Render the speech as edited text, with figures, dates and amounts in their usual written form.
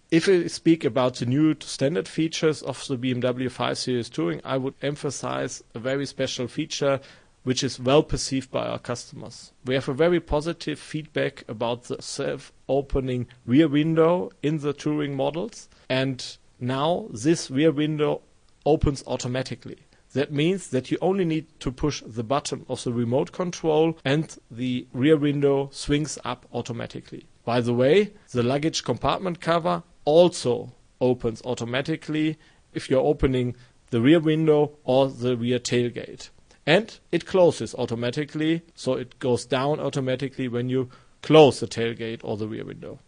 If we speak about the new standard features of the BMW 5 Series Touring, I would emphasize a very special feature which is well perceived by our customers. We have a very positive feedback about the self-opening rear window in the Touring models, and now this rear window opens automatically. That means that you only need to push the button of the remote control and the rear window swings up automatically. By the way, the luggage compartment cover also opens automatically if you're opening the rear window or the rear tailgate. And it closes automatically, so it goes down automatically when you close the tailgate or the rear window.